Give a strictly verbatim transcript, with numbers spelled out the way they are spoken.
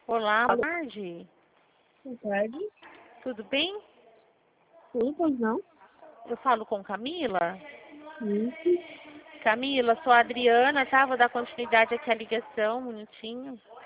Olá, boa tarde. Boa tarde. Tudo bem? Tudo, pois não? Eu falo com Camila. Isso. Camila, sou a Adriana, tá? Vou dar continuidade aqui à ligação, um minutinho.